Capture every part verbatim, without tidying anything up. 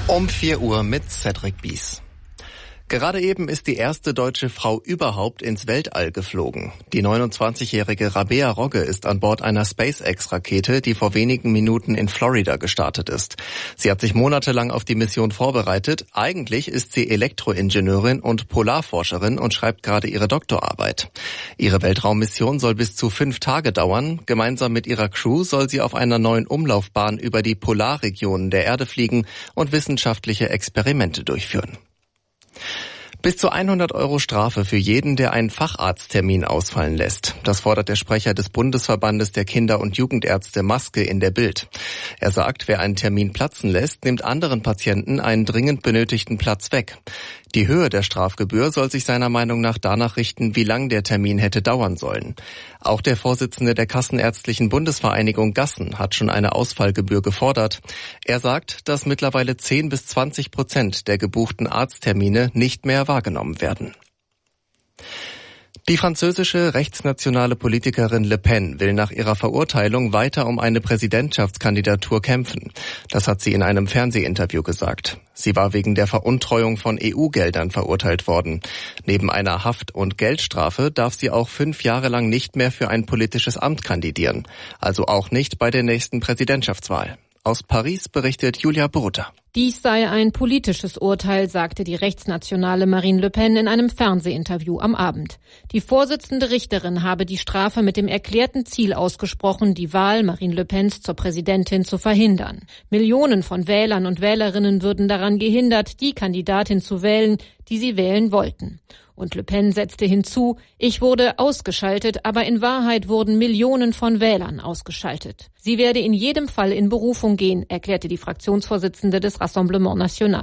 Um vier Uhr mit Cedric Bies. Gerade eben ist die erste deutsche Frau überhaupt ins Weltall geflogen. Die neunundzwanzigjährige Rabea Rogge ist an Bord einer SpaceX-Rakete, die vor wenigen Minuten in Florida gestartet ist. Sie hat sich monatelang auf die Mission vorbereitet. Eigentlich ist sie Elektroingenieurin und Polarforscherin und schreibt gerade ihre Doktorarbeit. Ihre Weltraummission soll bis zu fünf Tage dauern. Gemeinsam mit ihrer Crew soll sie auf einer neuen Umlaufbahn über die Polarregionen der Erde fliegen und wissenschaftliche Experimente durchführen. Bis zu hundert Euro Strafe für jeden, der einen Facharzttermin ausfallen lässt. Das fordert der Sprecher des Bundesverbandes der Kinder- und Jugendärzte Maske in der Bild. Er sagt, wer einen Termin platzen lässt, nimmt anderen Patienten einen dringend benötigten Platz weg. Die Höhe der Strafgebühr soll sich seiner Meinung nach danach richten, wie lang der Termin hätte dauern sollen. Auch der Vorsitzende der Kassenärztlichen Bundesvereinigung Gassen hat schon eine Ausfallgebühr gefordert. Er sagt, dass mittlerweile zehn bis zwanzig Prozent der gebuchten Arzttermine nicht mehr wahrgenommen werden. Die französische rechtsnationale Politikerin Le Pen will nach ihrer Verurteilung weiter um eine Präsidentschaftskandidatur kämpfen. Das hat sie in einem Fernsehinterview gesagt. Sie war wegen der Veruntreuung von E U-Geldern verurteilt worden. Neben einer Haft- und Geldstrafe darf sie auch fünf Jahre lang nicht mehr für ein politisches Amt kandidieren. Also auch nicht bei der nächsten Präsidentschaftswahl. Aus Paris berichtet Julia Bruder. Dies sei ein politisches Urteil, sagte die rechtsnationale Marine Le Pen in einem Fernsehinterview am Abend. Die Vorsitzende Richterin habe die Strafe mit dem erklärten Ziel ausgesprochen, die Wahl Marine Le Pens zur Präsidentin zu verhindern. Millionen von Wählern und Wählerinnen würden daran gehindert, die Kandidatin zu wählen, die sie wählen wollten. Und Le Pen setzte hinzu, ich wurde ausgeschaltet, aber in Wahrheit wurden Millionen von Wählern ausgeschaltet. Sie werde in jedem Fall in Berufung gehen, erklärte die Fraktionsvorsitzende des Rassemblement National.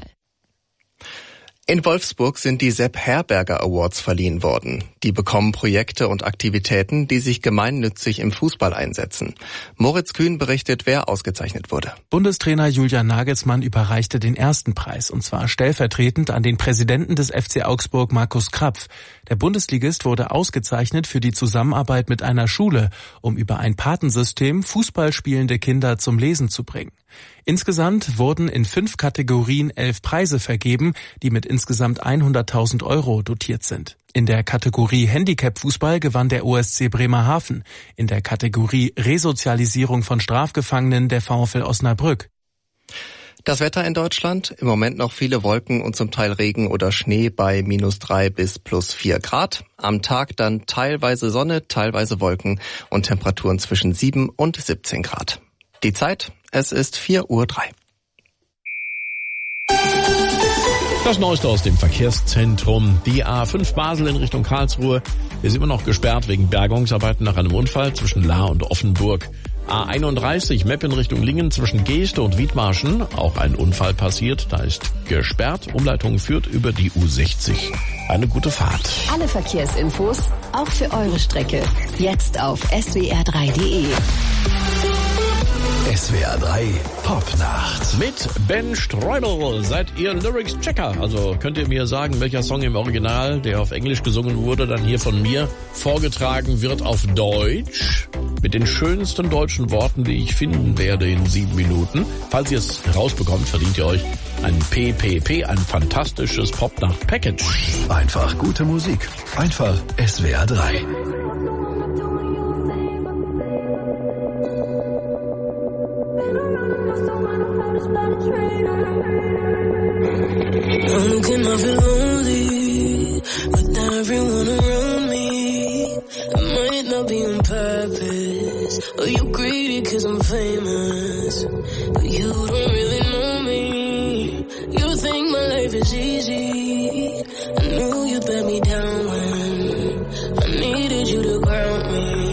In Wolfsburg sind die Sepp Herberger Awards verliehen worden. Die bekommen Projekte und Aktivitäten, die sich gemeinnützig im Fußball einsetzen. Moritz Kühn berichtet, wer ausgezeichnet wurde. Bundestrainer Julian Nagelsmann überreichte den ersten Preis, und zwar stellvertretend an den Präsidenten des F C Augsburg, Markus Krapf. Der Bundesligist wurde ausgezeichnet für die Zusammenarbeit mit einer Schule, um über ein Patensystem Fußball spielende Kinder zum Lesen zu bringen. Insgesamt wurden in fünf Kategorien elf Preise vergeben, die mit insgesamt hunderttausend Euro dotiert sind. In der Kategorie Handicap-Fußball gewann der O S C Bremerhaven, in der Kategorie Resozialisierung von Strafgefangenen der VfL Osnabrück. Das Wetter in Deutschland, im Moment noch viele Wolken und zum Teil Regen oder Schnee bei minus drei bis plus vier Grad. Am Tag dann teilweise Sonne, teilweise Wolken und Temperaturen zwischen sieben und siebzehn Grad. Die Zeit, es ist vier Uhr drei. Das Neueste aus dem Verkehrszentrum. Die A fünf Basel in Richtung Karlsruhe ist immer noch gesperrt wegen Bergungsarbeiten nach einem Unfall zwischen Lahr und Offenburg. A einunddreißig Meppen Richtung Lingen zwischen Geeste und Wiedmarschen. Auch ein Unfall passiert, da ist gesperrt. Umleitung führt über die U sechzig. Eine gute Fahrt. Alle Verkehrsinfos, auch für eure Strecke. Jetzt auf S W R drei punkt de. S W R drei Popnacht. Mit Ben Streubel seid ihr Lyrics-Checker. Also könnt ihr mir sagen, welcher Song im Original, der auf Englisch gesungen wurde, dann hier von mir vorgetragen wird auf Deutsch. Mit den schönsten deutschen Worten, die ich finden werde in sieben Minuten. Falls ihr es rausbekommt, verdient ihr euch ein P P P, ein fantastisches Popnacht-Package. Einfach gute Musik. Einfach S W R drei. I'm looking, I feel lonely without everyone around me. It might not be on purpose, or you greedy cause I'm famous, but you don't really know me. You think my life is easy. I knew you'd let me down when I needed you to ground me.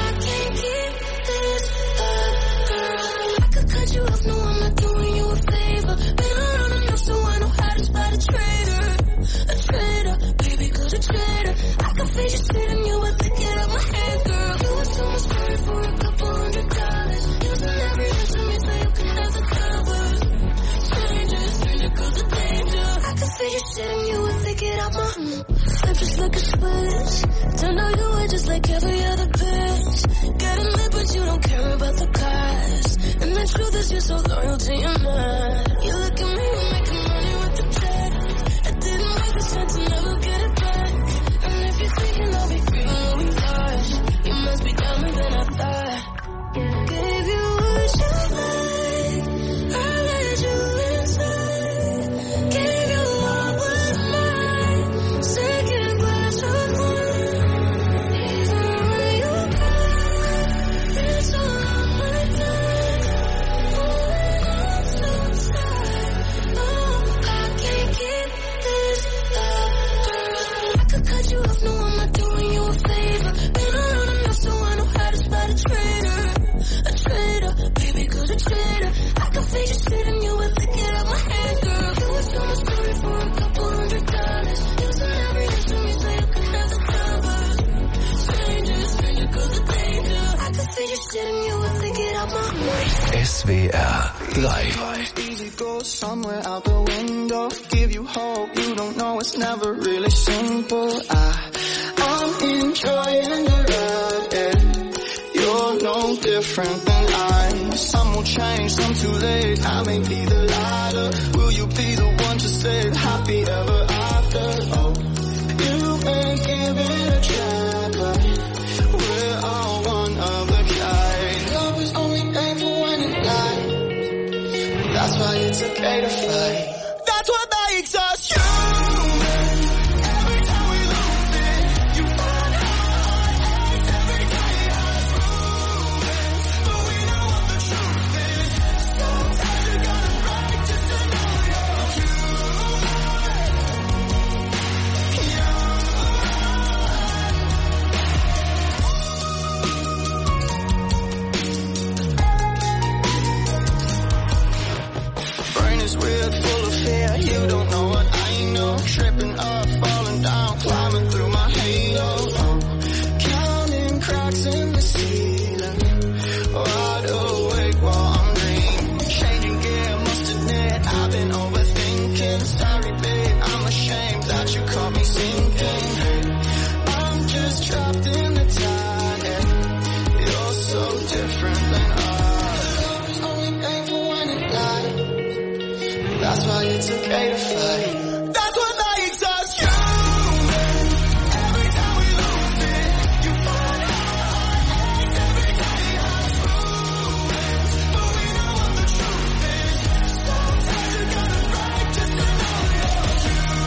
You off, no, I'm not doing you a favor. like a switch. Turned out you were just like every other bitch. Gotta admit, but you don't care about the cost. And the truth is you're so loyal to your man. You look at me, we're making money with the check. I didn't make the sense to never get it back. And if you're thinking I'll be free when we lost, you must be dumber than I thought. Gave you what you like, I let you inside. Gave you all was mine, second glass of wine. Even when you cry, it's all on my time. Holding on so tight, oh, I can't keep this up, girl. I could cut you off, no, I'm not doing you a favor. Been around enough so I know how to spot a traitor. A traitor, baby, cause a traitor. I can fake your shit and you would lick it out my hand, girl. You was on a story for a couple hundred dollars. Using every inch to me so you can have the cover. Stranger, stranger, cause a danger. I can fake your shit and you would lick it out my hand. S W R drei. Easy go somewhere out the window. Give you hope, you don't know it's never really simple. I, I'm enjoying the ride, yeah. You're no different than I. Some will change, some too late. I may be the lighter. Will you be the one to say happy ever after? Oh, you ain't giving a try, but we're all one of a kind. Love is only painful when it lies. That's why it's okay to fight. That's what makes us human. Every time we lose it, you find out our hearts. Every day has movements, but we know what the truth is. Sometimes you gotta break just to know you're Brain is weird, full of fear. You don't know what I know. Tripping up, falling down, climbing through my halo. Oh, counting cracks in the ceiling. Wide awake while I'm dreaming. Changing gear, must admit I've been overthinking. Sorry, babe, I'm ashamed that you caught me sinking. I'm just trapped in the tide. Yeah. You're so different than us. Love is only painful when it lies. That's why it's okay to fight. That's what makes us human. Every time we lose it, you find out our hearts. Every day has movements, but we know what the truth is. Sometimes you gotta break just to know you're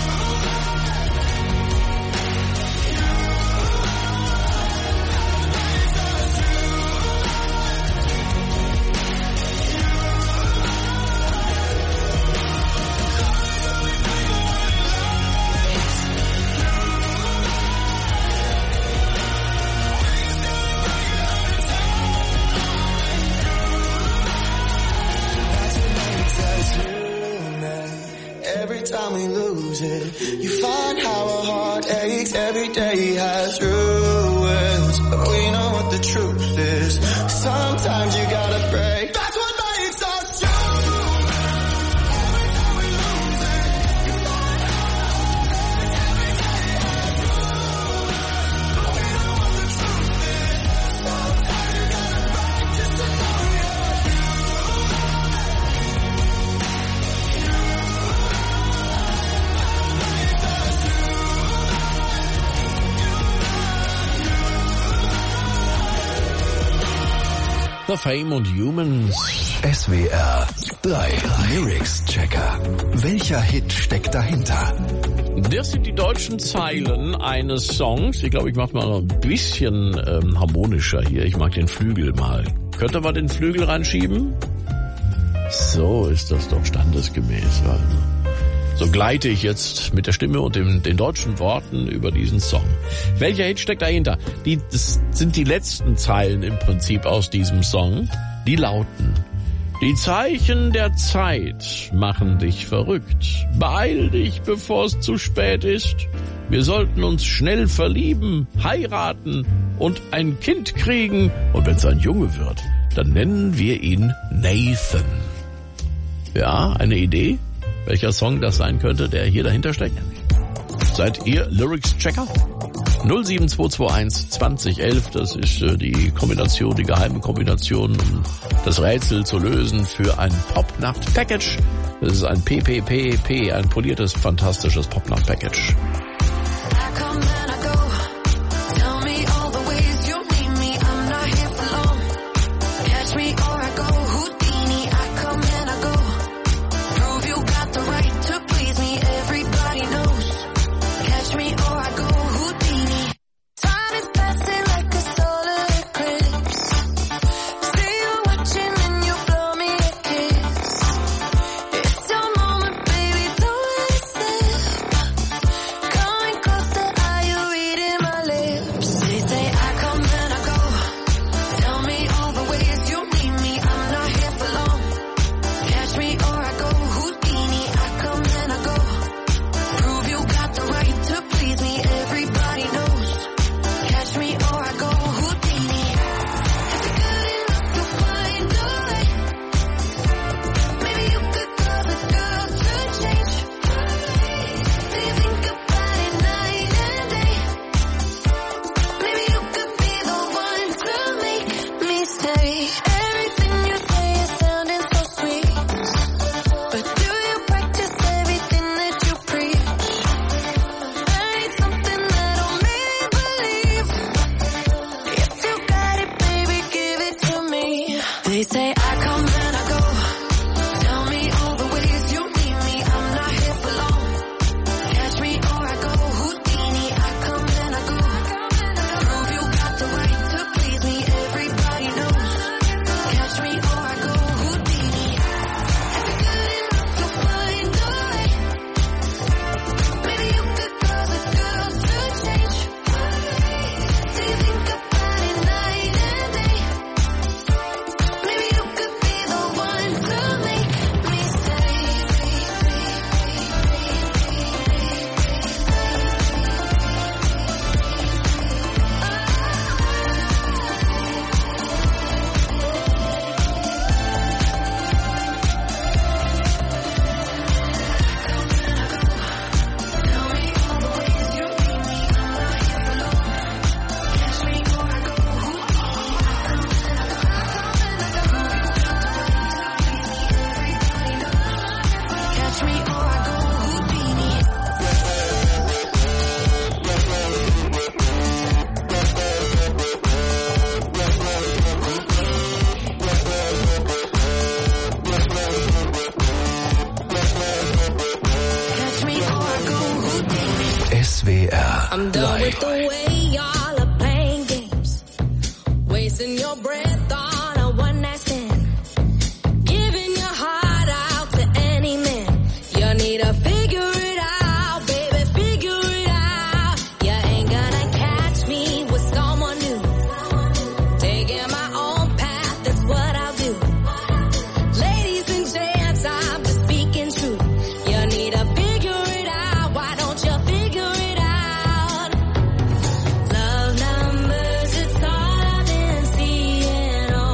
Every time we lose it, you find how our heart aches. Every day has ruins, but we know what the truth is. Sometimes you gotta break. That's what makes us human. Every time we lose it, you find how our heart aches. Every day has ruins, but we know what the truth is. Sometimes you gotta break just to know you're The Fame und Humans. S W R drei Lyrics Checker. Welcher Hit steckt dahinter? Das sind die deutschen Zeilen eines Songs. Ich glaube, ich mache mal noch ein bisschen ähm, harmonischer hier. Ich mag den Flügel mal. Könnt ihr mal den Flügel reinschieben? So ist das doch standesgemäß. Also. So gleite ich jetzt mit der Stimme und dem, den deutschen Worten über diesen Song. Welcher Hit steckt dahinter? Die, das sind die letzten Zeilen im Prinzip aus diesem Song. Die lauten: Die Zeichen der Zeit machen dich verrückt. Beeil dich, bevor es zu spät ist. Wir sollten uns schnell verlieben, heiraten und ein Kind kriegen. Und wenn es ein Junge wird, dann nennen wir ihn Nathan. Ja, eine Idee, welcher Song das sein könnte, der hier dahinter steckt? Seid ihr Lyrics-Checker? null sieben zwei zwei eins zwanzig elf, das ist äh, die Kombination, die geheime Kombination, um das Rätsel zu lösen für ein Popnacht-Package. Das ist ein P P P P, ein poliertes, fantastisches Popnacht-Package. S W R I'm done with the way y'all are playing games, wasting your breath on a one night stand, giving your heart out to any man. You need to figure it out, baby, figure it out. You ain't gonna catch me with someone new, taking my own path, that's what I'll do. Ladies and gents, I'm just speaking truth. You need to figure it out, why don't you figure it out? Love numbers, it's all I've been seeing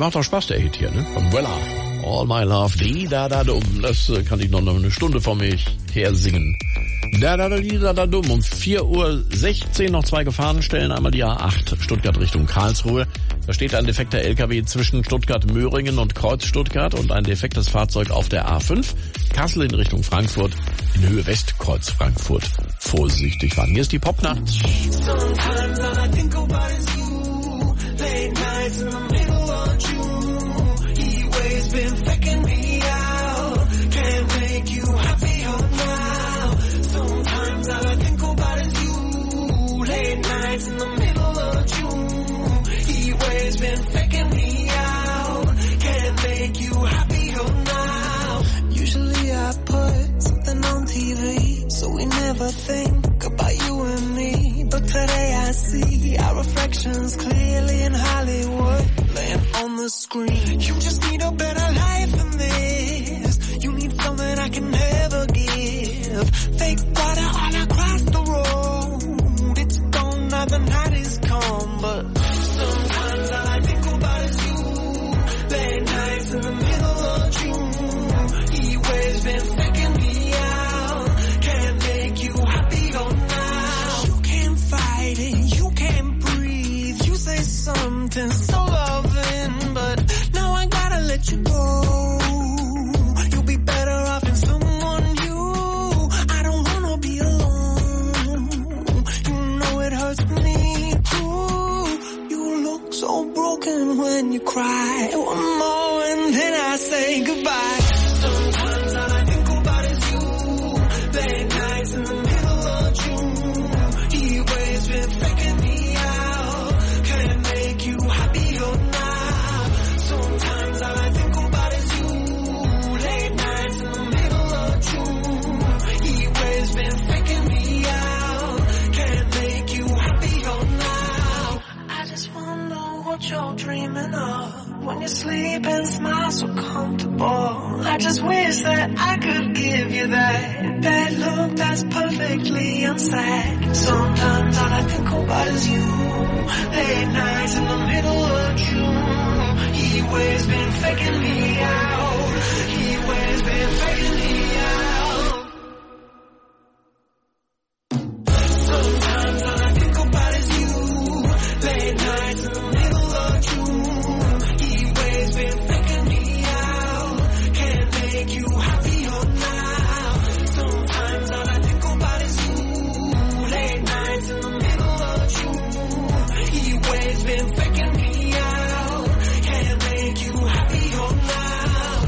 macht auch Spaß, der Hit hier, ne? Von Wella. All My Love, die da da dumm. Das äh, kann ich noch eine Stunde vor mich her singen. Da da da die da da dumm. Um vier Uhr sechzehn noch zwei Gefahrenstellen. Einmal die A acht Stuttgart Richtung Karlsruhe. Da steht ein defekter L K W zwischen Stuttgart-Möhringen und Kreuz Stuttgart und ein defektes Fahrzeug auf der A fünf. Kassel in Richtung Frankfurt, in Höhe Westkreuz Frankfurt. Vorsichtig fahren. Hier ist die Popnacht. Been faking me out, can't make you happier now. Sometimes all I think about is you. Late nights in the middle of June. He always been faking me out, can't make you happier now. Usually I put something on T V, so we never think about you and me. But today I see our reflections clearly in Hollywood, laying on the screen. You just need a better life than this. You need something I can never give. Fake water all across the road. It's gone now, the night is come. But sometimes all I think about is you. Late nights in the middle of June. He always been faking me out. Can't make you happier now. You can't fight it, you can't breathe. You say something so loving, but now I gotta let you go. You'll be better off in someone new. I don't wanna be alone. You know it hurts me too. You look so broken when you cry. One more and then I say goodbye. Sometimes all I think about is you. Late nights in the middle of June. He always been faking me out. Can't make you happier now. Sometimes all I think about is you. Late nights in the middle of June. He always been faking me out. Can't make you happier now. I just wonder what you're dreaming of when you sleep and smile so comfortable. I just wish that I could give you that that look that's perfectly unsaid. Sometimes all I think about is you. Late nights in the middle of June. He always been faking me out. He always been faking me out. Sometimes all I think about is you. Late nights in the middle of June. He always been faking me out. Can't make you happier now. Sometimes all I think about is you. Late nights in the middle of June. He always been faking me out. Can't make you happier now.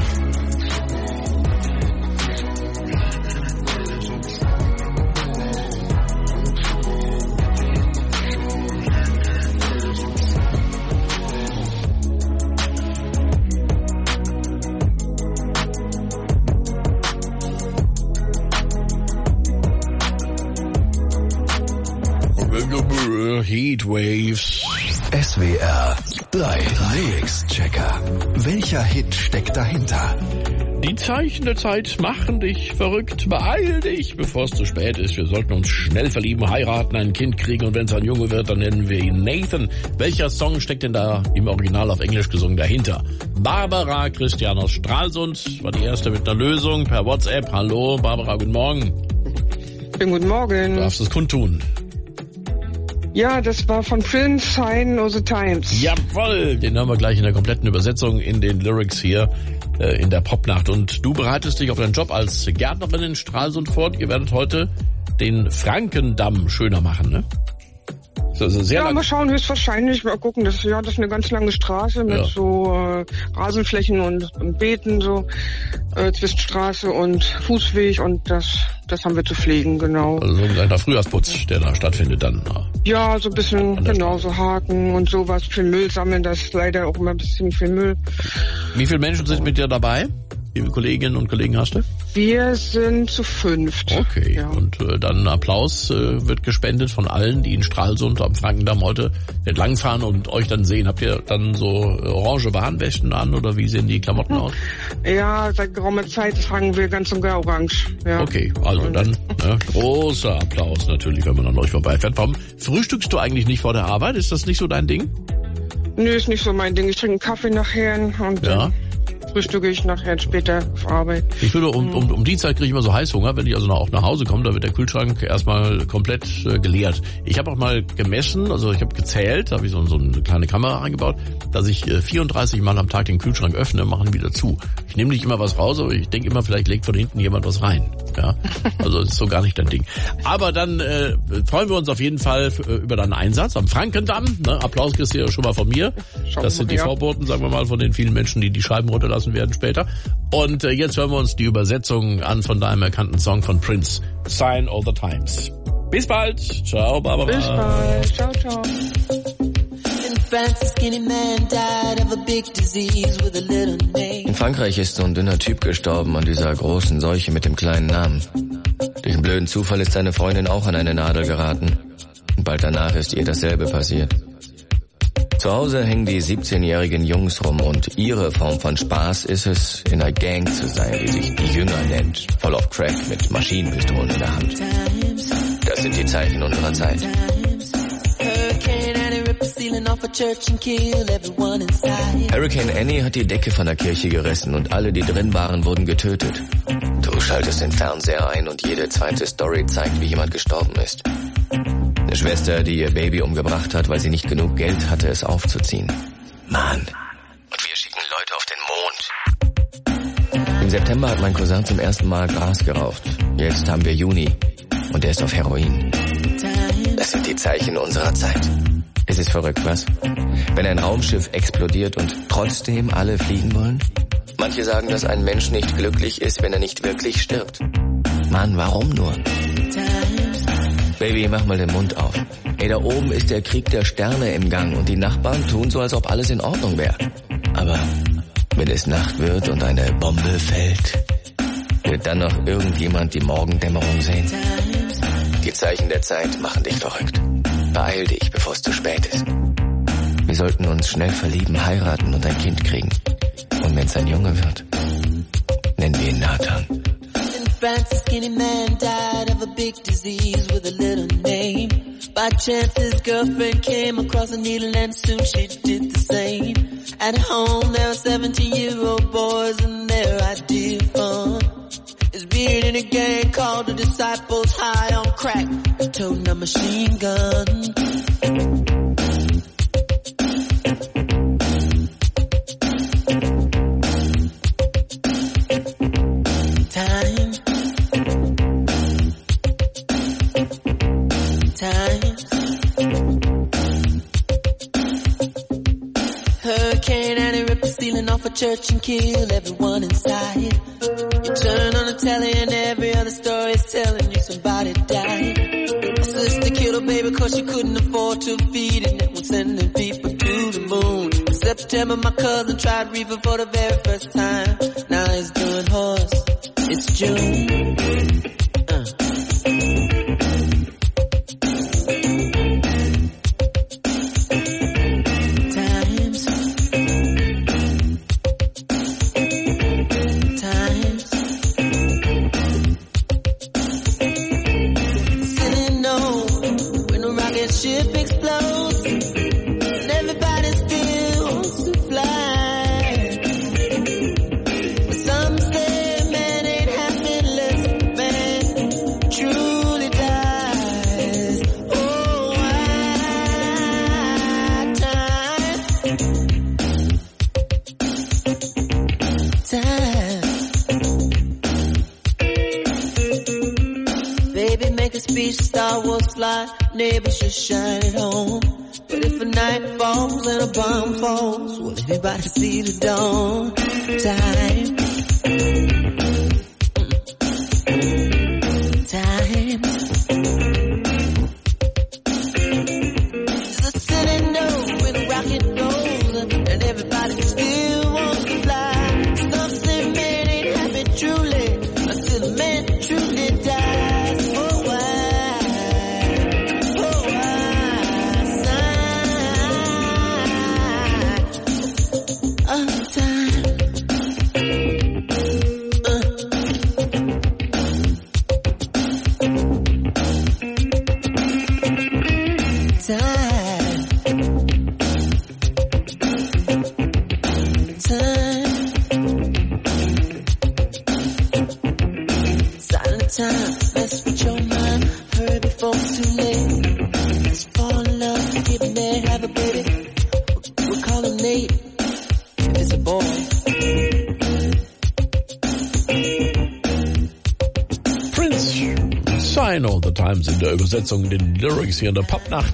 Heat Waves. S W R drei Lyrics Checker. Welcher Hit steckt dahinter? Die Zeichen der Zeit machen dich verrückt. Beeil dich, bevor es zu spät ist. Wir sollten uns schnell verlieben, heiraten, ein Kind kriegen und wenn es ein Junge wird, dann nennen wir ihn Nathan. Welcher Song steckt denn da im Original auf Englisch gesungen dahinter? Barbara Christian aus Stralsund war die erste mit einer Lösung per WhatsApp. Hallo Barbara, guten Morgen. Schönen guten Morgen. Du darfst es kundtun. Ja, das war von Prince, Sign of the Times. Jawohl, den haben wir gleich in der kompletten Übersetzung in den Lyrics hier äh, in der Popnacht. Und du bereitest dich auf deinen Job als Gärtnerin in Stralsund vor. Ihr werdet heute den Frankendamm schöner machen, ne? Also sehr ja, lang. mal schauen, höchstwahrscheinlich. Mal gucken, das, ja, das ist eine ganz lange Straße mit Ja. so äh, Rasenflächen und, und Beeten so äh, zwischen Straße und Fußweg und das das haben wir zu pflegen, genau. Also so ein kleiner Frühjahrsputz, der da stattfindet dann. Ja, so ein bisschen, An der genau, so Haken und sowas für Müll sammeln, das ist leider auch immer ein bisschen viel Müll. Wie viele Menschen sind mit dir dabei? Wie viele Kolleginnen und Kollegen hast du? Wir sind zu fünft. Okay, Ja. und äh, dann Applaus äh, wird gespendet von allen, die in Stralsund am Frankendamm heute entlangfahren und euch dann sehen. Habt ihr dann so äh, orange Warnwesten an oder wie sehen die Klamotten aus? Ja, seit geraumer Zeit tragen wir ganz und gar orange. Ja. Okay, also dann ne, großer Applaus natürlich, wenn man an euch vorbeifährt. Warum frühstückst du eigentlich nicht vor der Arbeit? Ist das nicht so dein Ding? Nö, ist nicht so mein Ding. Ich trinke einen Kaffee nachher und Ja. frühstücke ich nachher später auf Arbeit. Ich würde um, um, um die Zeit kriege ich immer so Heißhunger, wenn ich also auch nach Hause komme, da wird der Kühlschrank erstmal komplett äh, geleert. Ich habe auch mal gemessen, also ich habe gezählt, da habe ich so, so eine kleine Kamera eingebaut, dass ich äh, vierunddreißig Mal am Tag den Kühlschrank öffne, mache ihn wieder zu. Ich nehme nicht immer was raus, aber ich denke immer, vielleicht legt von hinten jemand was rein. Ja, also das ist so gar nicht dein Ding. Aber dann äh, freuen wir uns auf jeden Fall f- über deinen Einsatz am Frankendamm. Ne? Applaus kriegst du ja schon mal von mir. Schauen Das sind die wir mal, ja. Vorboten, sagen wir mal, von den vielen Menschen, die die Scheiben runterlassen werden später. Und äh, jetzt hören wir uns die Übersetzung an von deinem erkannten Song von Prince, Sign of the Times. Bis bald. Ciao, Barbara. Bis bald. Ciao, ciao. In Frankreich ist so ein dünner Typ gestorben an dieser großen Seuche mit dem kleinen Namen. Durch einen blöden Zufall ist seine Freundin auch an eine Nadel geraten. Und bald danach ist ihr dasselbe passiert. Zu Hause hängen die siebzehnjährigen Jungs rum und ihre Form von Spaß ist es, in einer Gang zu sein, die sich die Jünger nennt, voll auf Crack mit Maschinenpistolen in der Hand. Das sind die Zeichen unserer Zeit. Hurricane Annie hat die Decke von der Kirche gerissen und alle, die drin waren, wurden getötet. Du schaltest den Fernseher ein und jede zweite Story zeigt, wie jemand gestorben ist. Eine Schwester, die ihr Baby umgebracht hat, weil sie nicht genug Geld hatte, es aufzuziehen. Mann. Und wir schicken Leute auf den Mond. Im September hat mein Cousin zum ersten Mal Gras geraucht. Jetzt haben wir Juni und er ist auf Heroin. Das sind die Zeichen unserer Zeit. Es ist verrückt, was? Wenn ein Raumschiff explodiert und trotzdem alle fliegen wollen? Manche sagen, dass ein Mensch nicht glücklich ist, wenn er nicht wirklich stirbt. Mann, warum nur? Baby, mach mal den Mund auf. Ey, da oben ist der Krieg der Sterne im Gang und die Nachbarn tun so, als ob alles in Ordnung wäre. Aber wenn es Nacht wird und eine Bombe fällt, wird dann noch irgendjemand die Morgendämmerung sehen? Die Zeichen der Zeit machen dich verrückt. Beeil dich, bevor es zu spät ist. Wir sollten uns schnell verlieben, heiraten und ein Kind kriegen. Und wenn es ein Junge wird, nennen wir ihn Nathan. France, a skinny man died of a big disease with a little name. By chance his girlfriend came across a needle and soon she did the same. At home there were seventeen-year-old boys and their idea of fun is being in a gang called the Disciples, high on crack and toting a machine gun. Time. Times. Hurricane Annie ripped the ceiling off a church and killed everyone inside. You turn on the telly and every other story is telling you somebody died. My sister killed her baby cause she couldn't afford to feed it. And was sending people to the moon. In September my cousin tried reefer for the very first time. Now he's doing horse. It's June. Uh. Neighbors should shine at home. But if a night falls and a bomb falls, will anybody see the dawn? Time. Time. Does the city know when the rocket goes and everybody still wants to fly? Some say man ain't happy truly until a man truly dies. Oh, why? Time. I Know the Times in der Übersetzung, den Lyrics hier in der Popnacht.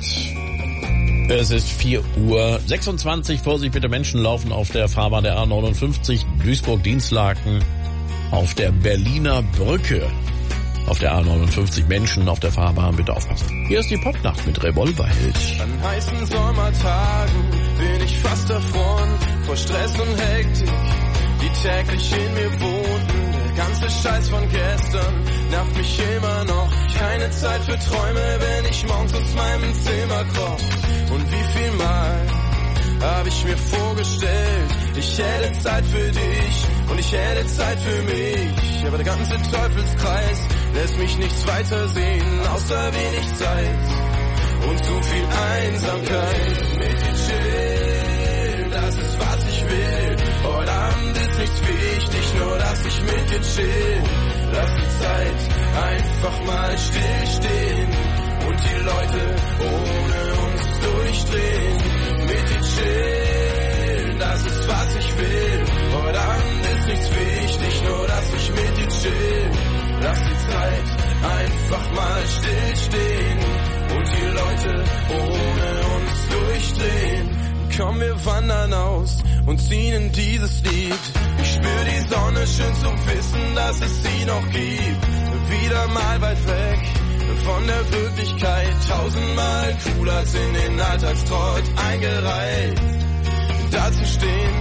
Es ist vier Uhr sechsundzwanzig. Vorsicht bitte, Menschen laufen auf der Fahrbahn der A neunundfünfzig, Duisburg-Dienstlaken, auf der Berliner Brücke. Auf der A neunundfünfzig Menschen auf der Fahrbahn, bitte aufpassen. Hier ist die Popnacht mit Revolverheld. An heißen Sommertagen bin ich fast davon, vor Stress und Hektik, die täglich in mir wohnten. Der ganze Scheiß von gestern nervt mich immer noch. Keine Zeit für Träume, wenn ich morgens aus meinem Zimmer kroch. Und wie viel Mal hab ich mir vorgestellt, ich hätte Zeit für dich und ich hätte Zeit für mich. Aber der ganze Teufelskreis lässt mich nichts weiter sehen, außer wenig Zeit und zu viel Einsamkeit. Mit dir chillen, das ist was ich will. Heute Abend ist nichts wichtig, nur dass ich mit dir chill. Lass die Zeit einfach mal stillstehen und die Leute ohne uns durchdrehen. Mit dir chillen, das ist was ich will. Heute Abend ist nichts wichtig, nur dass ich mit dir chill. Lass die Zeit einfach mal stillstehen und die Leute ohne uns durchdrehen. Komm, wir wandern aus und ziehen in dieses Lied. Ich spür die Sonne, schön zu wissen, dass es sie noch gibt. Wieder mal weit weg von der Wirklichkeit, tausendmal cooler als in den Alltagstrott eingereiht. Da zu stehen,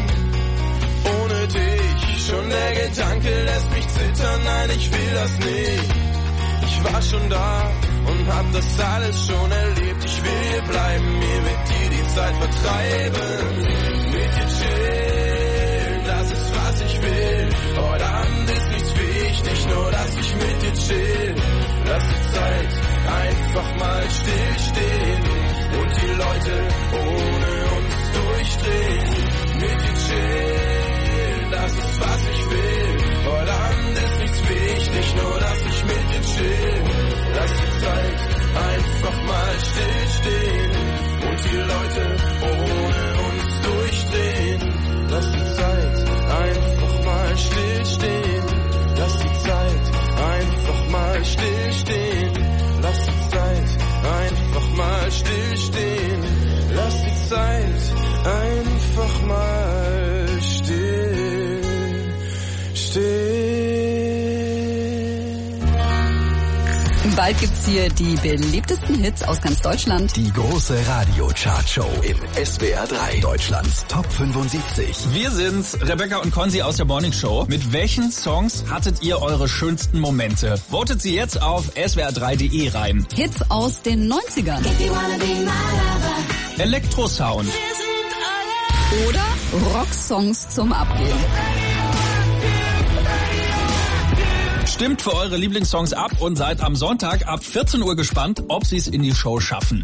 ohne dich, schon der Gedanke lässt mich zittern, nein, ich will das nicht. Ich war schon da und hab das alles schon erlebt. Ich will hier bleiben, mir mit dir die Zeit vertreiben. Mit dir chillen, das ist was ich will. Heute Abend ist nichts wichtig, nur dass ich mit dir chill. Lass die Zeit einfach mal stillstehen und die Leute ohne uns durchdrehen. Mit dir chillen, das ist was ich will. Heute Abend ist nichts wichtig, nur dass ich mit dir chill. Lass die Zeit einfach mal stillstehen und die Leute ohne uns durchdrehen. Lass die Zeit einfach mal stillstehen. Lass die Zeit einfach mal stillstehen. Lass die Zeit einfach mal stillstehen. Lass die Zeit einfach mal still, still. Bald gibt's hier die beliebtesten Hits aus ganz Deutschland. Die große Radio-Chart-Show im S W R drei. Deutschlands Top fünfundsiebzig. Wir sind's, Rebecca und Konzi aus der Morning Show. Mit welchen Songs hattet ihr eure schönsten Momente? Votet sie jetzt auf S W R drei Punkt de rein. Hits aus den neunzigern. Elektrosound. Oder Rocksongs zum Abgehen. Stimmt für eure Lieblingssongs ab und seid am Sonntag ab vierzehn Uhr gespannt, ob sie es in die Show schaffen.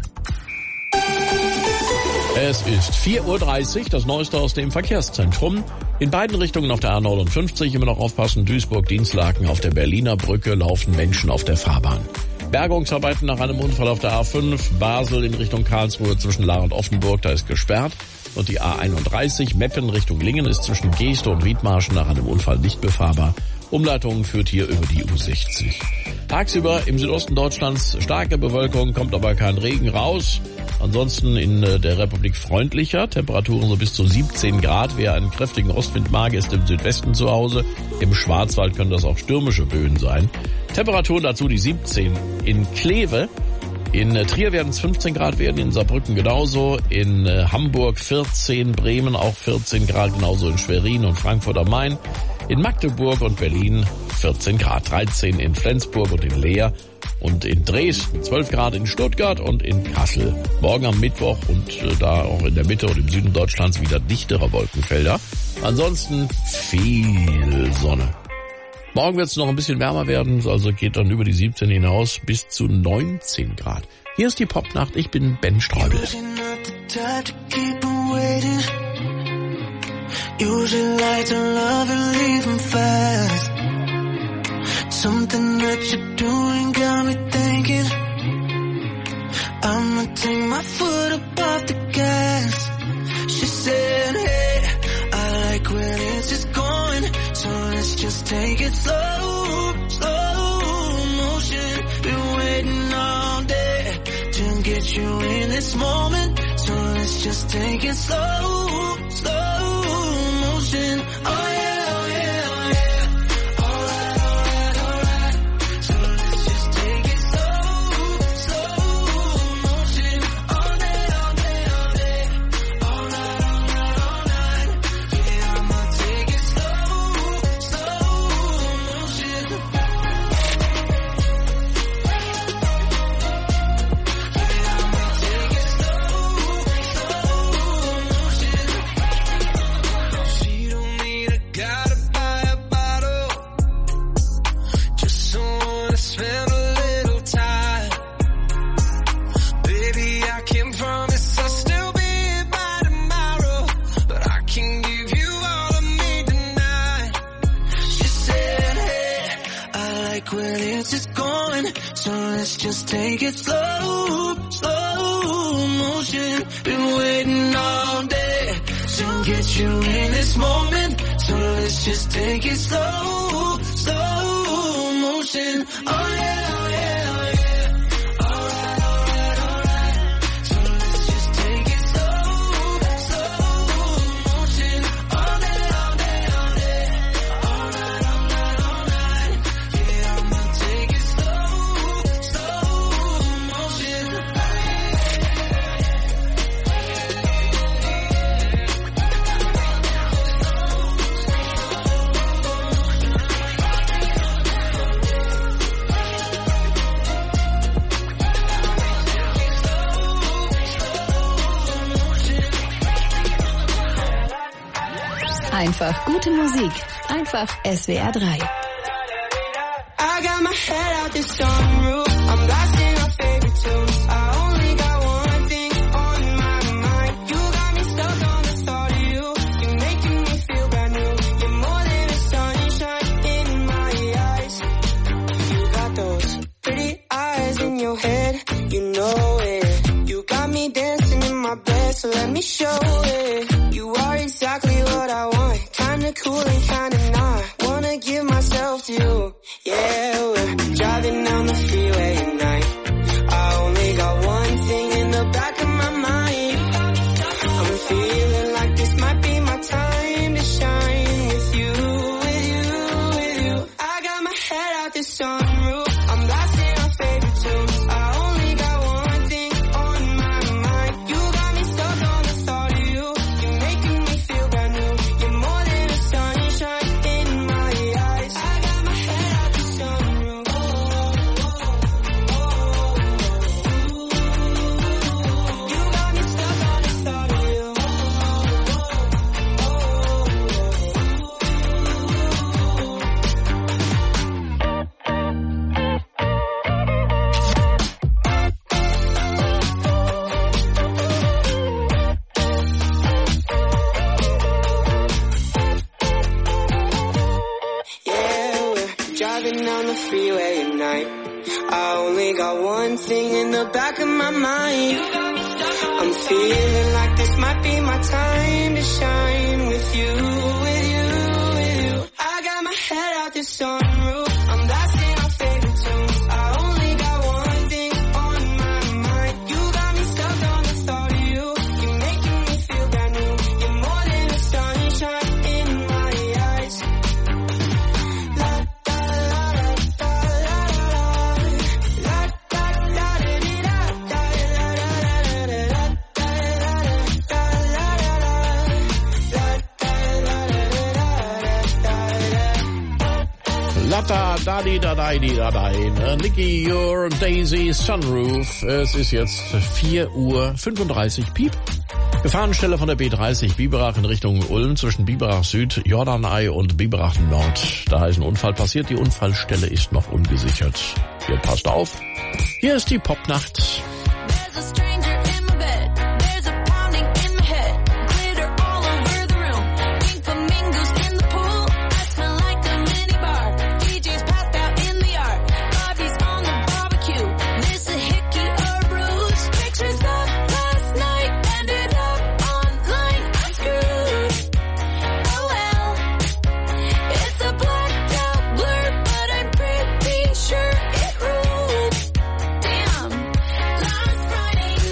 Es ist vier Uhr dreißig, das Neueste aus dem Verkehrszentrum. In beiden Richtungen auf der A neunundfünfzig, immer noch aufpassen, Duisburg-Dienstlaken, auf der Berliner Brücke laufen Menschen auf der Fahrbahn. Bergungsarbeiten nach einem Unfall auf der A fünf, Basel in Richtung Karlsruhe zwischen Lahr und Offenburg, da ist gesperrt. Und die A einunddreißig, Meppen Richtung Lingen, ist zwischen Geeste und Wiedmarschen nach einem Unfall nicht befahrbar. Umleitung führt hier über die U sechzig. Tagsüber im Südosten Deutschlands starke Bewölkung, kommt aber kein Regen raus. Ansonsten in der Republik freundlicher, Temperaturen so bis zu siebzehn Grad. Wer einen kräftigen Ostwind mag, ist im Südwesten zu Hause. Im Schwarzwald können das auch stürmische Böen sein. Temperaturen dazu die siebzehn in Kleve. In Trier werden es fünfzehn Grad werden, in Saarbrücken genauso, in Hamburg vierzehn, Bremen auch vierzehn Grad, genauso in Schwerin und Frankfurt am Main. In Magdeburg und Berlin vierzehn Grad, dreizehn in Flensburg und in Leer und in Dresden, zwölf Grad in Stuttgart und in Kassel. Morgen am Mittwoch und äh, da auch in der Mitte und im Süden Deutschlands wieder dichtere Wolkenfelder. Ansonsten viel Sonne. Morgen wird es noch ein bisschen wärmer werden, also geht dann über die siebzehn hinaus bis zu neunzehn Grad. Hier ist die Popnacht, ich bin Ben Streubel. Usually like to love and leave them fast. Something that you're doing got me thinking I'ma take my foot up off the gas. She said, hey, I like when it's just going, so let's just take it slow, slow motion. Been waiting this moment, so let's just take it slow, slow motion. Oh yeah, oh yeah, oh yeah. Alright, alright, alright. So let's just take it slow, slow motion. All day, all day, all day. All night, all night, all night. Yeah, I'ma take it slow, slow motion. Just take it slow, slow motion. Been waiting all day to get you in this moment, so let's just take it slow, slow motion. Oh yeah, oh yeah, oh yeah. Alright, alright, alright. So let's just take it slow, slow motion. All day, all day, all day. All night, all night, all night. Yeah, I'ma take it slow. Einfach gute Musik. Einfach S W R drei. I got my head out the sunroof. I'm blasting my favorite tunes. I only got one thing on my mind. You got me stuck on the thought of you. You're making me feel brand new. You're more than a sunshine in my eyes. You got those pretty eyes in your head. You know it. You got me dancing in my bed, so let me show it. You are exactly what I want. Kinda cool and kinda not. Wanna give myself to you. Yeah, we're driving down the freeway at night. I only got one thing in the back of my mind. I'm feeling like this might be my time to shine with you, with you, with you. I got my head out the sunroof. I'm blasting our favorite tunes. I only got one thing on my mind. You got me stuck on the thought of you. You're making me feel brand new. You're more than a sunshine in my eyes. I got my head out the sunroof. You got me stuck on the thought of you. Yeah, we're driving down the freeway at night. I only got one thing in the back of my mind. I'm feeling like this might be my time to shine with you, with you, with you. I got my head out the sunroof. I'm blasting our favorite tunes. I only got one thing on my mind. You got me stuck on the thought of you. You're making me feel brand new. You're more than a sunshine in my eyes. La da la da la la la da da da di da da la la la la da Latta, dadi, dadai, di, dadai. Nicky, your Daisy, Sunroof. Es ist jetzt vier Uhr fünfunddreißig. Piep. Gefahrenstelle von der B dreißig Biberach in Richtung Ulm zwischen Biberach Süd, Jordanei und Biberach Nord. Da ist ein Unfall passiert. Die Unfallstelle ist noch ungesichert. Ihr passt auf. Hier ist die Popnacht. Sure it ruled. Damn, last Friday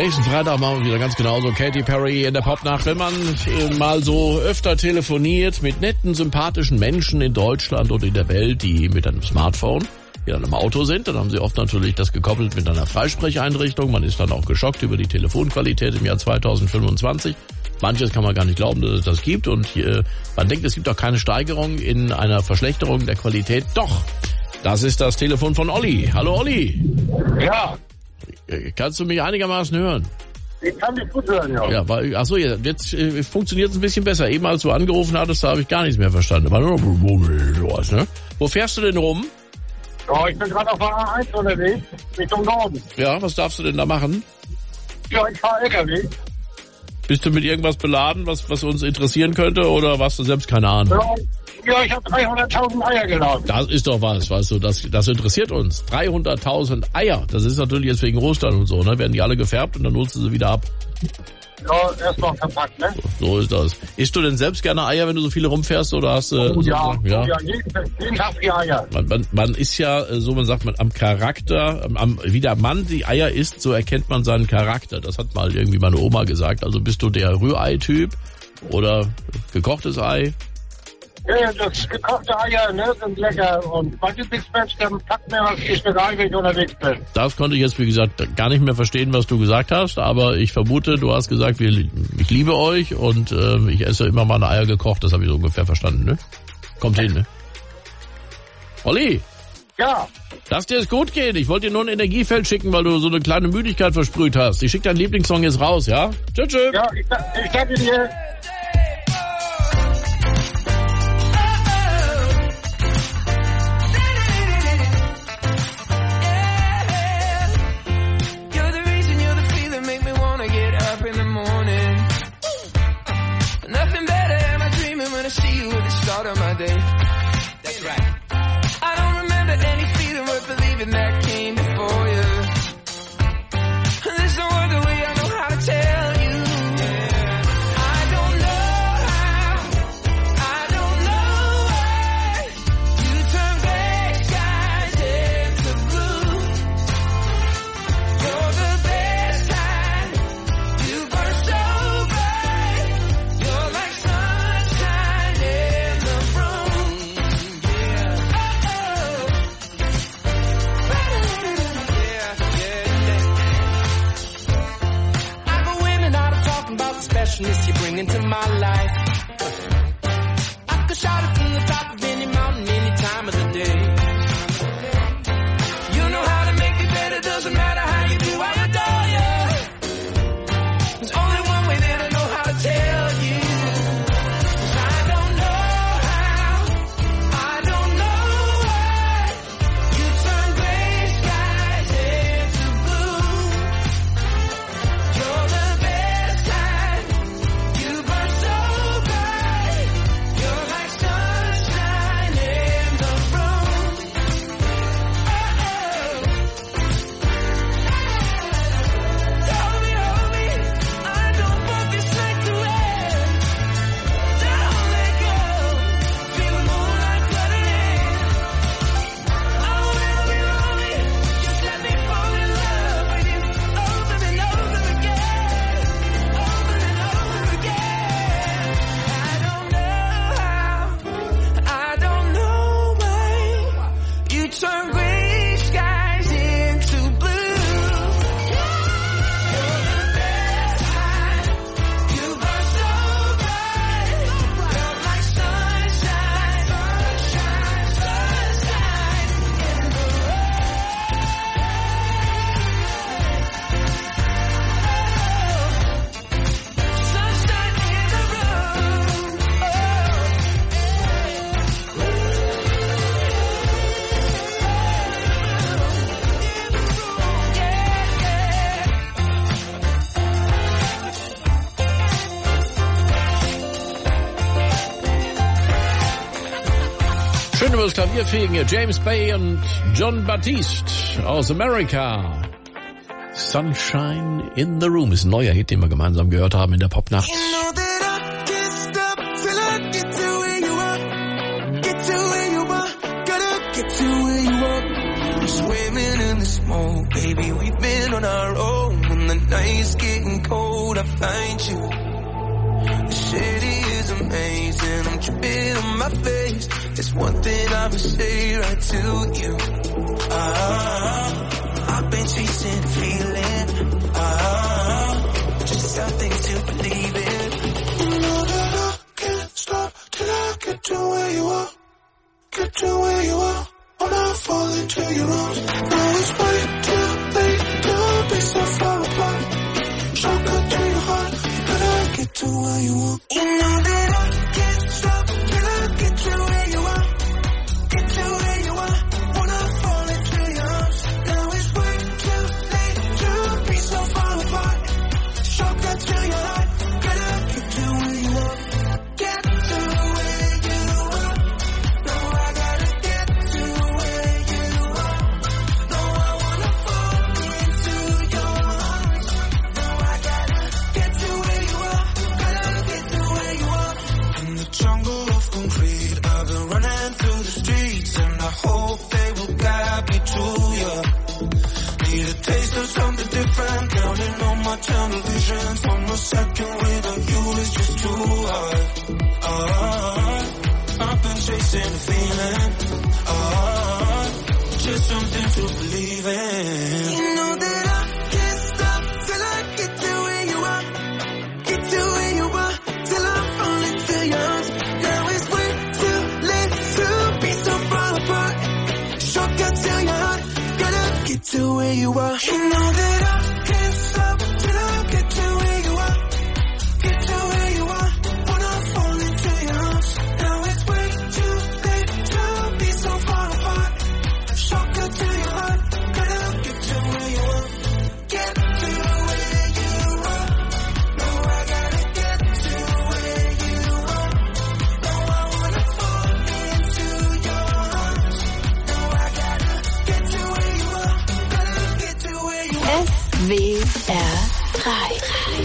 Nächsten Freitag machen wir wieder ganz genauso. Katy Perry in der Popnacht. Wenn man äh, mal so öfter telefoniert mit netten, sympathischen Menschen in Deutschland und in der Welt, die mit einem Smartphone, die dann im Auto sind, dann haben sie oft natürlich das gekoppelt mit einer Freisprecheinrichtung. Man ist dann auch geschockt über die Telefonqualität im Jahr zweitausendfünfundzwanzig. Manches kann man gar nicht glauben, dass es das gibt. Und äh, man denkt, es gibt auch keine Steigerung in einer Verschlechterung der Qualität. Doch, das ist das Telefon von Olli. Hallo Olli. Ja. Kannst du mich einigermaßen hören? Ich kann dich gut hören, ja. Ja, weil, achso, jetzt äh, funktioniert es ein bisschen besser. Eben als du angerufen hattest, da habe ich gar nichts mehr verstanden. Was, ne? Wo fährst du denn rum? Ja, ich bin gerade auf der A eins unterwegs, Richtung Norden. Ja, was darfst du denn da machen? Ja, ich fahre L K W. Bist du mit irgendwas beladen, was, was uns interessieren könnte, oder warst du selbst keine Ahnung? Ja, ja, ich habe dreihunderttausend Eier geladen. Das ist doch was, weißt du, das, das interessiert uns. dreihunderttausend Eier, das ist natürlich jetzt wegen Ostern und so, ne? Werden die alle gefärbt und dann holst du sie wieder ab. Ja, erstmal verpackt, ne? So ist das. Isst du denn selbst gerne Eier, wenn du so viele rumfährst, oder hast du... Oh, äh, ja, so, ja, ja, jeden, jeden Tag vier Eier. Man, man, man ist ja, so man sagt, man am Charakter, am, wie der Mann die Eier isst, so erkennt man seinen Charakter. Das hat mal irgendwie meine Oma gesagt. Also bist du der Rührei-Typ oder gekochtes Ei? Ja, das gekochte Eier, ne, sind lecker. Und mein Lieblingsmensch, der packt mir was ich mir rein, wenn ich unterwegs bin. Das konnte ich jetzt, wie gesagt, gar nicht mehr verstehen, was du gesagt hast. Aber ich vermute, du hast gesagt, wir, ich liebe euch und äh, ich esse immer mal eine Eier gekocht. Das habe ich so ungefähr verstanden, ne? Kommt hin, ne? Olli! Ja? Lass dir es gut gehen. Ich wollte dir nur ein Energiefeld schicken, weil du so eine kleine Müdigkeit versprüht hast. Ich schicke deinen Lieblingssong jetzt raus, ja? Tschüss, tschüss. Ja, ich, ich danke dir. Of my day. That's right. I don't remember any feeling worth believing that came before you. There's no other way I know how to tell you. I don't know how. I don't know why. You turn gray skies into blue. You're the best kind. You burn so bright. You're like sunshine in the specialness you bring into my life. I could shout it from the top of any mountain any time of the day. You know how to make it better, doesn't matter how you do, I adore you. There's only one way that I know how to tell you. 'Cause I don't know how, I don't know why. You turn gray skies into blue. You're the best kind. You burn so bright. You're like sunshine in the room. Oh, hold me, hold me. I don't want this night to end. Don't let go. Feel the moonlight flooding in. Oh, roll me, roll me. Just let me fall in love with you over and over again. Over and over again. I don't know how, I don't know why. You turn gray skies into blue. You're the best kind. You burn so bright. You're like sunshine, sunshine, sunshine in the sunshine in the room. Schön über das Klavier fegen hier James Bay und John Batiste aus Amerika. Sunshine in the Room ist ein neuer Hit, den wir gemeinsam gehört haben in der Popnacht. You know that I can't stop till I get to where you are. Get to where you are. Gotta get to where you are. Swimming in the smoke, baby, we've been on our own. the night is getting cold, I find you. The city is amazing, I'm dripping on my face. There's one thing I would say right to you. Ah, I've been chasing the feeling. Ah, just something to believe in. You know that I can't stop till I get to where you are. Get to where you are. When I fall into your arms. Now it's way too late to be so far apart. Shotgun to your heart. Gotta get to where you are. You know that I can't stop till I get to where you are. Get to where you are. When I fall into your arms. Now it's way too late to be so far apart. Shotgun to your heart. Gotta get to where you are. Get to where you are. No, I gotta get to where you are. No, I wanna fall into your arms. No, I gotta get to where you are. Gotta get to where you are. In the jungle of concrete, I've been running through the streets, and I hope they will guide me to you. Need a taste of something different, counting on my tunnel vision. From a second without you is just too hard. Ah, I've been chasing a feeling. Ah, just something to believe in. You know that I can't stop till I get to where you are. Get to where you are till I fall into your arms. Now it's way too late to be so far apart. Shotgun to your heart. Gotta get to where you are. You know that I can't stop till I get to where you are. Get to where you are. When I fall into your arms. Now it's way too late to be so far apart. Shotgun to your heart. Gotta get to where you are. Get to where you are. No, I gotta get to where you are. No, I wanna fall into your arms. No, I gotta get to where you are. Gotta get to where you are. S W R drei.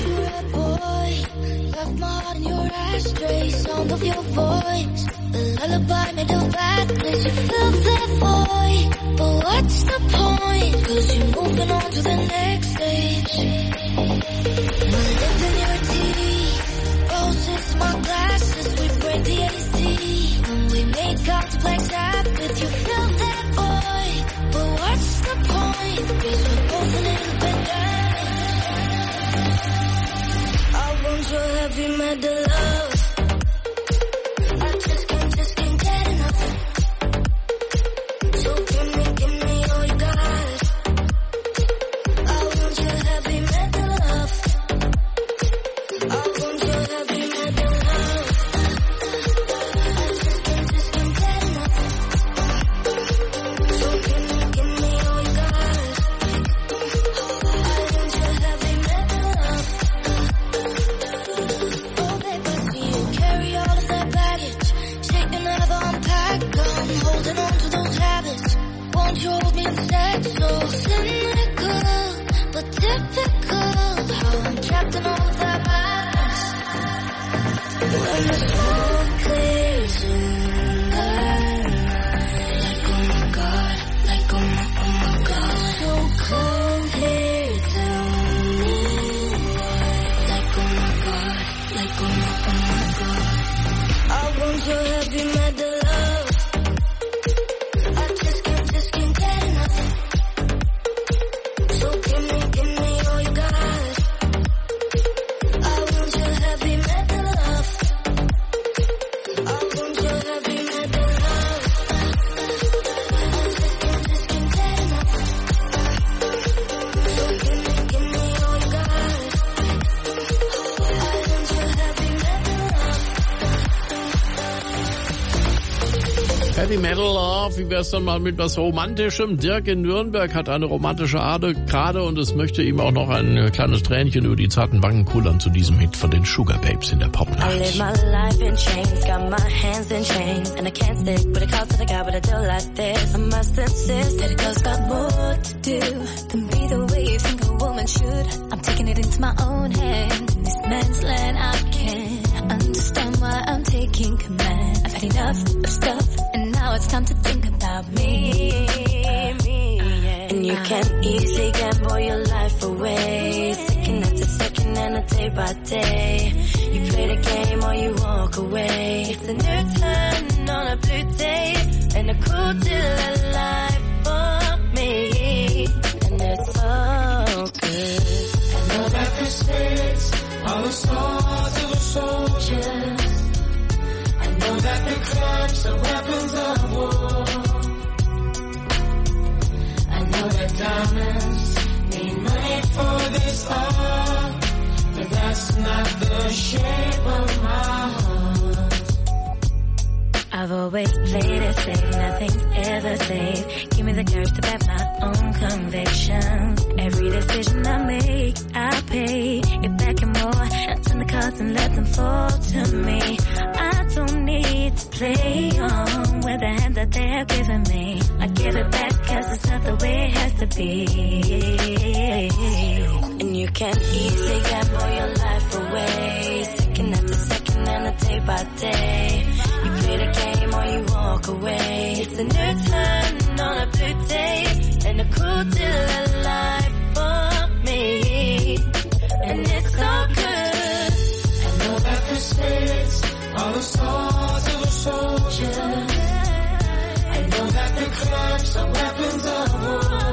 Left my heart in your ashtray, sound of your voice. The lullaby made of badness, you fill that void. But what's the point? Cause you're moving on to the next stage. My lips in your teeth, roses, my glasses, we break the A C. When we make out to Black Sabbath, you fill that void. But what's the point? Cause we're both a little bit down. I want your heavy metal love. I just can't, just can't get enough. So give me, give me all you got. I want your heavy metal love. I want your heavy metal love. I just can't, just can't get enough. So give me, give me all you got. I want your heavy metal love. Oh baby, see you carry all of that baggage. Take another unpack, I'm holding on to those habits. Won't you hold me instead? So cynical, but typical. How I'm trapped in all of that madness. When the smoke clears tonight, like oh my god, like oh my, oh my god. So cold here, tell me why. Like oh my god, like oh my, oh my god. I want your heavy metal love. I just can't, just can't get enough. So give me, give me all you got. I want your heavy metal love. I want your heavy metal love. I just can't, just can't get enough. So give me, give me all you got. I want your heavy metal love. Heavy Metal Love, wie wär's dann mal mit was Romantischem? Dirk in Nürnberg hat eine romantische Ader gerade und es möchte ihm auch noch ein kleines Tränchen über die zarten Wangen kullern zu diesem Hit von den Sugar Babes in der I Popnacht. live my life in chains, got my hands in chains, and I can't stick with a call to the guy with a deal like this. I must insist that a girl's got more to do than be the way you think a woman should. I'm taking it into my own hand. In this man's land, I can't understand why I'm taking command. I've had enough of stuff, and now it's time to think about me. me yeah. And you can easily gamble your life away. a day by day. You play the game or you walk away. It's a new turn on a blue day and a cool deal of life for me. And it's so good. I know that the spirits are the stars of the soldiers. I know that the clubs are weapons of war. I know that diamonds need money for this art, but that's not the shape of my heart. I've always played it safe, nothing's ever safe. Give me the courage to back my own convictions. Every decision I make, I pay it back and more. I turn the cards and let them fall to me. I don't need to play on with the hand that they have given me. I give it back cause it's not the way it has to be. And you can easily gamble your life away, second after second and a day by day. You play the game or you walk away. It's a new turn on a blue day and a cool deal of life for me. And it's so good. I know that the spirits are the stars of the soldiers. I know that the clubs are weapons of war.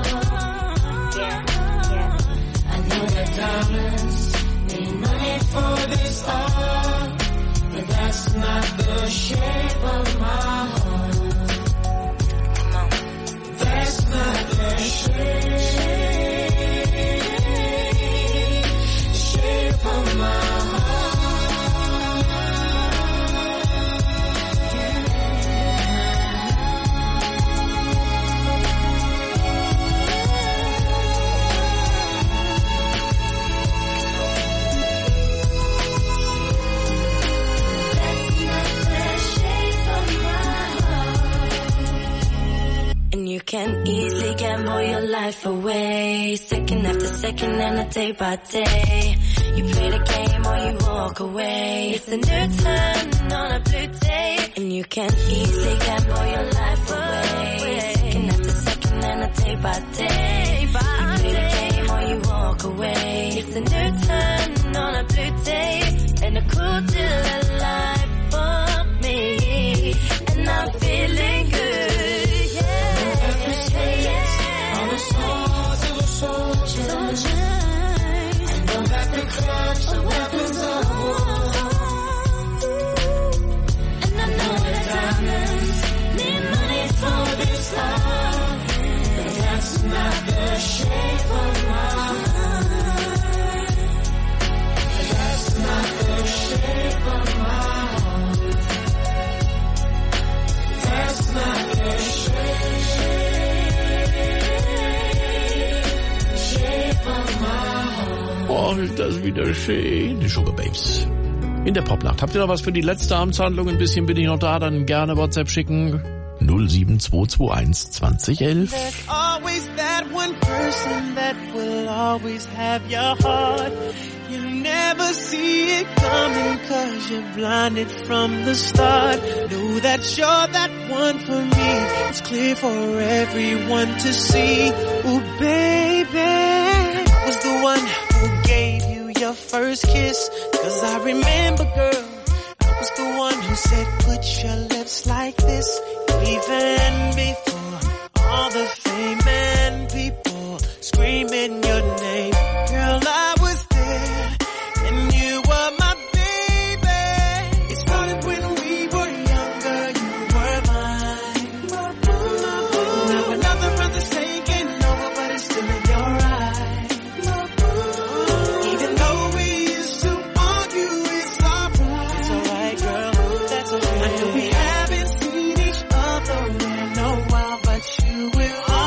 I know that diamonds need money for this art, but that's not the shape of my heart. Come on. That's not the shape, shape of my heart. You can easily gamble your life away, second after second and a day by day. You play the game or you walk away. It's a new turn on a blue day, and you can easily gamble your life away, second after second and a day by day. You play the game or you walk away. It's a new turn on a blue day and a cool deal of life for me. And I'm feeling good. All the stars of the soldiers. I know that the clubs are weapons of war. And I know that diamonds need money for this art, but that's not the shape of my heart. That's not the shape of my heart. That's not the shape. Oh, ist das wieder schön. Die Sugar Babes. In der Popnacht. Habt ihr noch was für die letzte Amtshandlung? Ein bisschen bin ich noch da. Dann gerne WhatsApp schicken. null sieben zwei zwei eins zwanzig elf. There's always that one person that will always have your heart. You never see it coming cause you're blinded from the start. Know that you're that one for me. It's clear for everyone to see. Ooh, baby, I was the one who gave you your first kiss. Cause I remember, girl, I was the one who said put your lips like this. Even before all the fame and people screaming your name. Girl, I was there and you were my baby. It started when we were younger, you were mine. Now another brother's taking over, but it's still in your eyes. Even though we used to argue, it's alright. It's alright, girl, that's alright. I know we haven't seen each other in a while, but you will always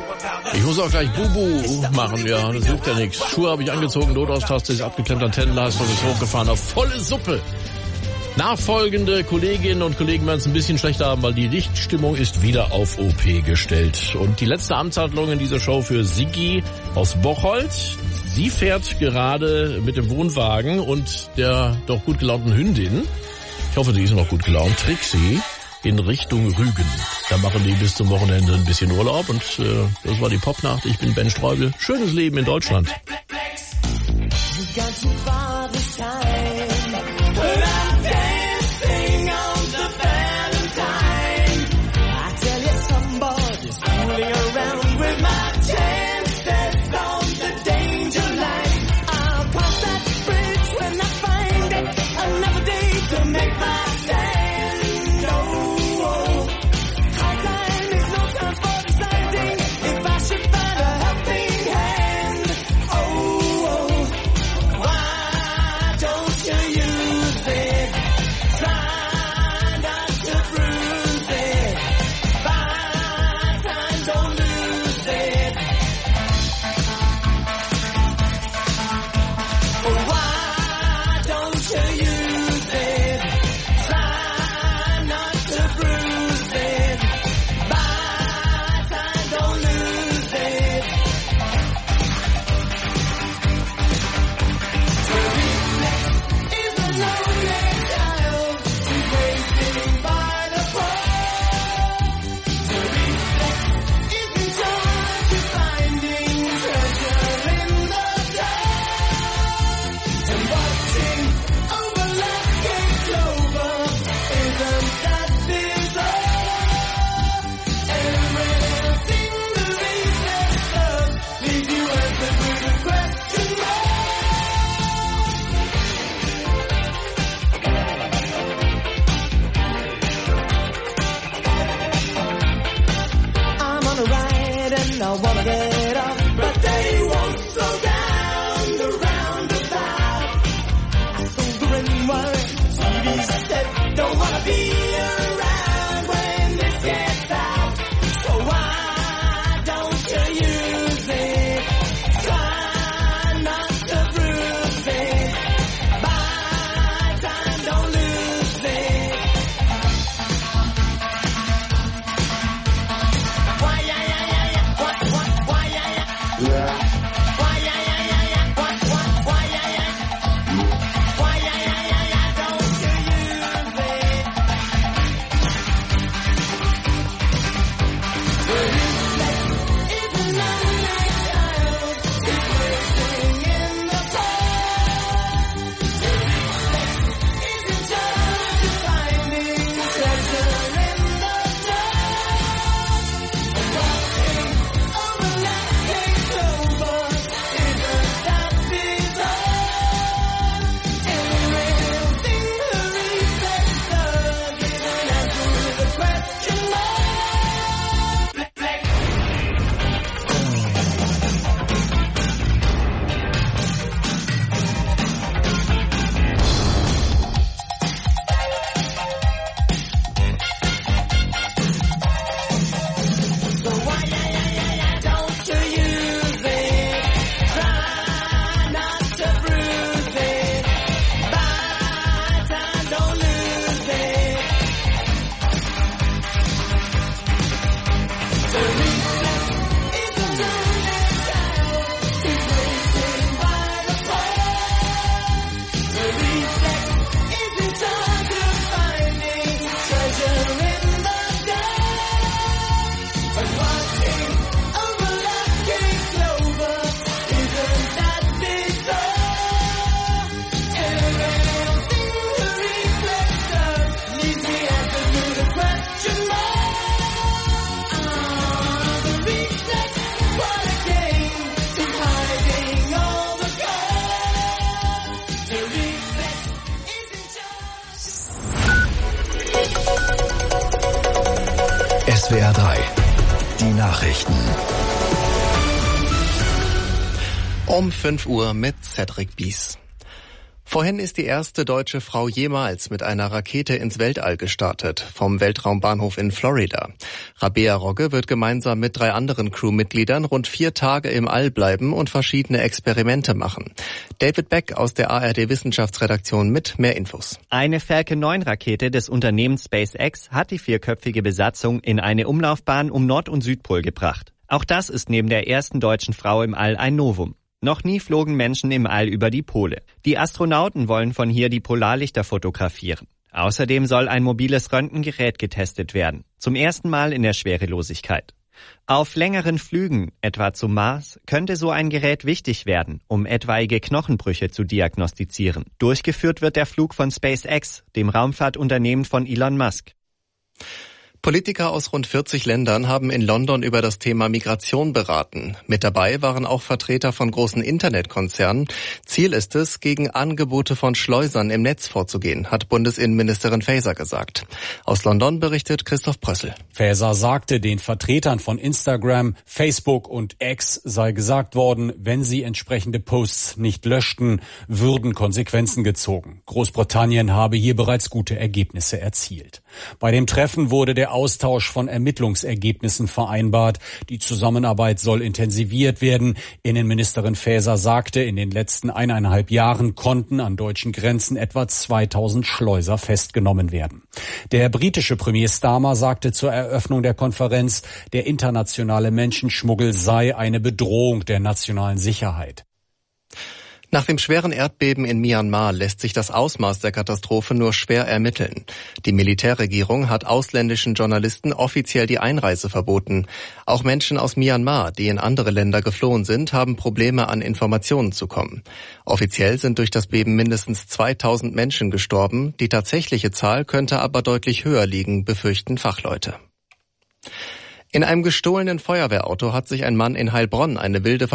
Ich muss auch gleich Bubu machen, ja, das hilft ja nichts. Schuhe habe ich angezogen, Notaustaste ist abgeklemmt, Antennenleistung ist hochgefahren auf volle Suppe. Nachfolgende Kolleginnen und Kollegen werden es ein bisschen schlechter haben, weil die Lichtstimmung ist wieder auf O P gestellt. Und die letzte Amtshandlung in dieser Show für Siggi aus Bocholt. Sie fährt gerade mit dem Wohnwagen und der doch gut gelaunten Hündin, ich hoffe, die ist noch gut gelaunt, Trixie, in Richtung Rügen. Da machen die bis zum Wochenende ein bisschen Urlaub und äh, das war die Popnacht. Ich bin Ben Streubel. Schönes Leben in Deutschland. S W R drei, die Nachrichten. Um fünf Uhr mit Cedric Bies. Vorhin ist die erste deutsche Frau jemals mit einer Rakete ins Weltall gestartet, vom Weltraumbahnhof in Florida. Rabea Rogge wird gemeinsam mit drei anderen Crewmitgliedern rund vier Tage im All bleiben und verschiedene Experimente machen. David Beck aus der A R D-Wissenschaftsredaktion mit mehr Infos. Eine Falcon neun Rakete des Unternehmens SpaceX hat die vierköpfige Besatzung in eine Umlaufbahn um Nord- und Südpol gebracht. Auch das ist neben der ersten deutschen Frau im All ein Novum. Noch nie flogen Menschen im All über die Pole. Die Astronauten wollen von hier die Polarlichter fotografieren. Außerdem soll ein mobiles Röntgengerät getestet werden. Zum ersten Mal in der Schwerelosigkeit. Auf längeren Flügen, etwa zum Mars, könnte so ein Gerät wichtig werden, um etwaige Knochenbrüche zu diagnostizieren. Durchgeführt wird der Flug von SpaceX, dem Raumfahrtunternehmen von Elon Musk. Politiker aus rund vierzig Ländern haben in London über das Thema Migration beraten. Mit dabei waren auch Vertreter von großen Internetkonzernen. Ziel ist es, gegen Angebote von Schleusern im Netz vorzugehen, hat Bundesinnenministerin Faeser gesagt. Aus London berichtet Christoph Prössel. Faeser sagte, den Vertretern von Instagram, Facebook und X sei gesagt worden, wenn sie entsprechende Posts nicht löschten, würden Konsequenzen gezogen. Großbritannien habe hier bereits gute Ergebnisse erzielt. Bei dem Treffen wurde der Austausch von Ermittlungsergebnissen vereinbart. Die Zusammenarbeit soll intensiviert werden. Innenministerin Faeser sagte, in den letzten eineinhalb Jahren konnten an deutschen Grenzen etwa zweitausend Schleuser festgenommen werden. Der britische Premier Starmer sagte zur Eröffnung der Konferenz, der internationale Menschenschmuggel sei eine Bedrohung der nationalen Sicherheit. Nach dem schweren Erdbeben in Myanmar lässt sich das Ausmaß der Katastrophe nur schwer ermitteln. Die Militärregierung hat ausländischen Journalisten offiziell die Einreise verboten. Auch Menschen aus Myanmar, die in andere Länder geflohen sind, haben Probleme, an Informationen zu kommen. Offiziell sind durch das Beben mindestens zweitausend Menschen gestorben. Die tatsächliche Zahl könnte aber deutlich höher liegen, befürchten Fachleute. In einem gestohlenen Feuerwehrauto hat sich ein Mann in Heilbronn eine wilde